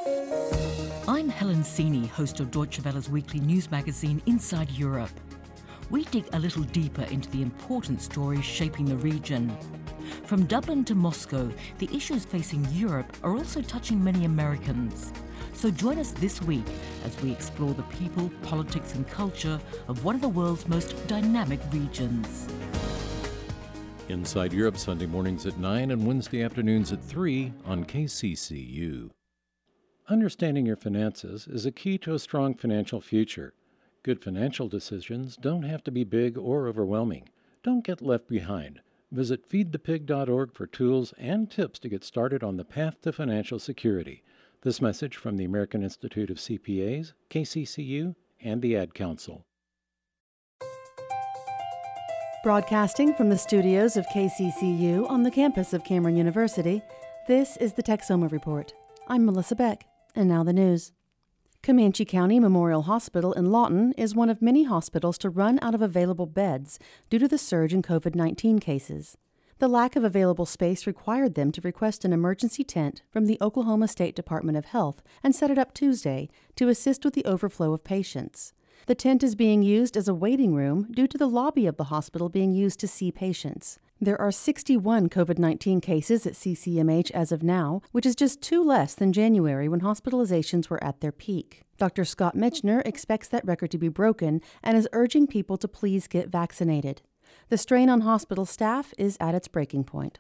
I'm Helen Sini, host of Deutsche Welle's weekly news magazine Inside Europe. We dig a little deeper into the important stories shaping the region. From Dublin to Moscow, the issues facing Europe are also touching many Americans. So join us this week as we explore the people, politics and culture of one of the world's most dynamic regions. Inside Europe, Sunday mornings at 9 and Wednesday afternoons at 3 on KCCU. Understanding your finances is a key to a strong financial future. Good financial decisions don't have to be big or overwhelming. Don't get left behind. Visit feedthepig.org for tools and tips to get started on the path to financial security. This message from the American Institute of CPAs, KCCU, and the Ad Council. Broadcasting from the studios of KCCU on the campus of Cameron University, this is the Texoma Report. I'm Melissa Beck, and now the news. Comanche County Memorial Hospital in Lawton is one of many hospitals to run out of available beds due to the surge in COVID-19 cases. The lack of available space required them to request an emergency tent from the Oklahoma State Department of Health and set it up Tuesday to assist with the overflow of patients. The tent is being used as a waiting room due to the lobby of the hospital being used to see patients. There are 61 COVID-19 cases at CCMH as of now, which is just 2 less than January when hospitalizations were at their peak. Dr. Scott Michener expects that record to be broken and is urging people to please get vaccinated. The strain on hospital staff is at its breaking point.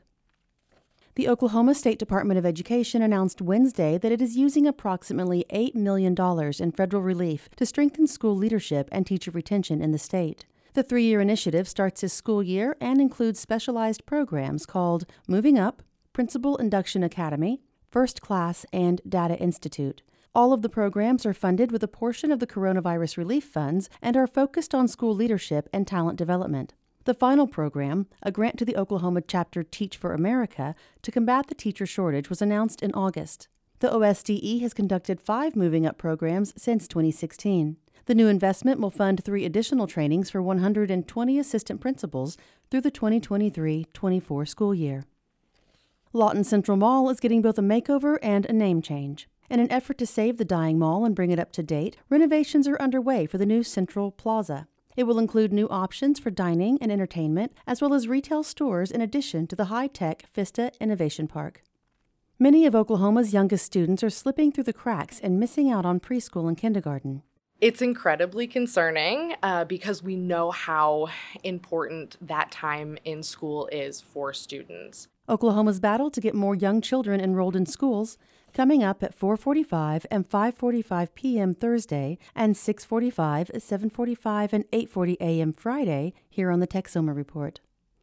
The Oklahoma State Department of Education announced Wednesday that it is using approximately $8 million in federal relief to strengthen school leadership and teacher retention in the state. The 3-year initiative starts this school year and includes specialized programs called Moving Up, Principal Induction Academy, First Class, and Data Institute. All of the programs are funded with a portion of the coronavirus relief funds and are focused on school leadership and talent development. The final program, a grant to the Oklahoma chapter Teach for America to combat the teacher shortage, was announced in August. The OSDE has conducted 5 Moving Up programs since 2016. The new investment will fund 3 additional trainings for 120 assistant principals through the 2023-24 school year. Lawton Central Mall is getting both a makeover and a name change. In an effort to save the dying mall and bring it up to date, renovations are underway for the new Central Plaza. It will include new options for dining and entertainment, as well as retail stores in addition to the high-tech Vista Innovation Park. Many of Oklahoma's youngest students are slipping through the cracks and missing out on preschool and kindergarten. It's incredibly concerning because we know how important that time in school is for students. Oklahoma's battle to get more young children enrolled in schools coming up at 4:45 and 5:45 p.m. Thursday and 6:45, 7:45, and 8:40 a.m. Friday here on the Texoma Report.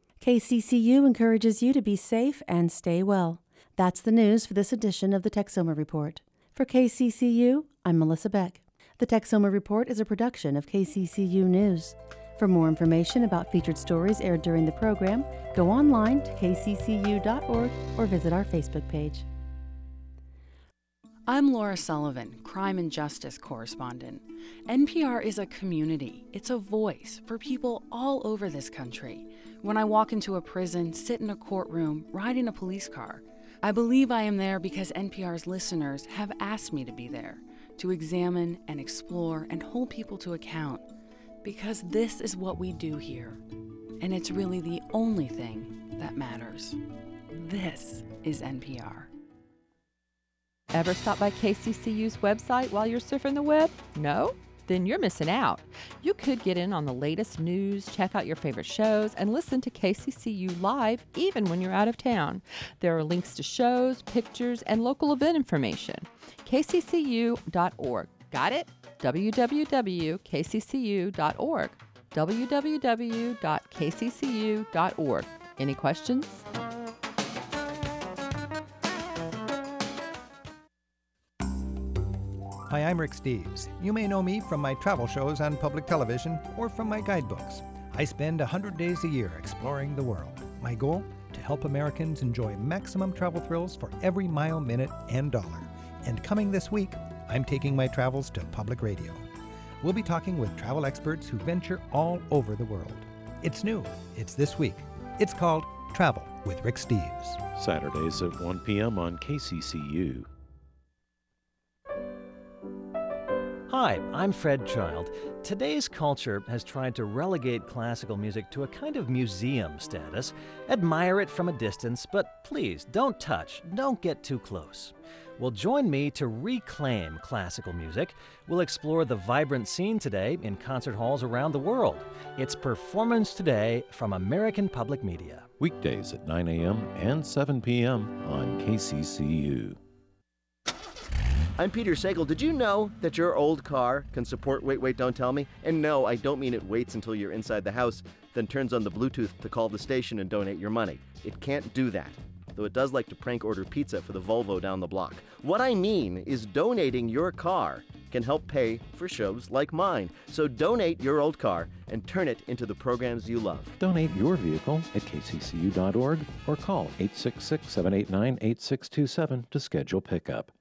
KCCU encourages you to be safe and stay well. That's the news for this edition of the Texoma Report. For KCCU, I'm Melissa Beck. The Texoma Report is a production of KCCU News. For more information about featured stories aired during the program, go online to kccu.org or visit our Facebook page. I'm Laura Sullivan, crime and justice correspondent. NPR is a community. It's a voice for people all over this country. When I walk into a prison, sit in a courtroom, ride in a police car, I believe I am there because NPR's listeners have asked me to be there, to examine and explore and hold people to account. Because this is what we do here. And it's really the only thing that matters. This is NPR. Ever stop by KCCU's website while you're surfing the web? No? Then you're missing out. You could get in on the latest news, check out your favorite shows, and listen to KCCU live even when you're out of town. There are links to shows, pictures, and local event information. KCCU.org. Got it? www.kccu.org. www.kccu.org. Any questions? Hi, I'm Rick Steves. You may know me from my travel shows on public television or from my guidebooks. I spend 100 days a year exploring the world. My goal? To help Americans enjoy maximum travel thrills for every mile, minute, and dollar. And coming this week, I'm taking my travels to public radio. We'll be talking with travel experts who venture all over the world. It's new. It's this week. It's called Travel with Rick Steves. Saturdays at 1 p.m. on KCCU. Hi, I'm Fred Child. Today's culture has tried to relegate classical music to a kind of museum status. Admire it from a distance, but please don't touch, don't get too close. Well, join me to reclaim classical music. We'll explore the vibrant scene today in concert halls around the world. It's Performance Today from American Public Media. Weekdays at 9 a.m. and 7 p.m. on KCCU. I'm Peter Sagal. Did you know that your old car can support Wait, Wait, Don't Tell Me? And no, I don't mean it waits until you're inside the house, then turns on the Bluetooth to call the station and donate your money. It can't do that, though it does like to prank order pizza for the Volvo down the block. What I mean is donating your car can help pay for shows like mine. So donate your old car and turn it into the programs you love. Donate your vehicle at kccu.org or call 866-789-8627 to schedule pickup.